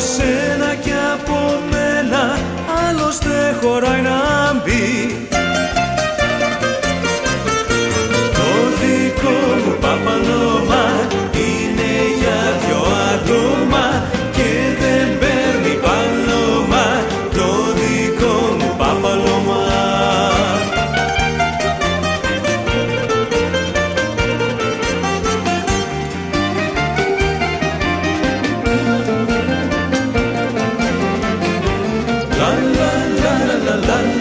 σένα και από μένα άλλος δεν χωράει να μπει. Το δικό μου παπαλώμα είναι για δυο άτομα και δεν παίρνει παλώμα το δικό μου παπαλώμα. La la la la la la.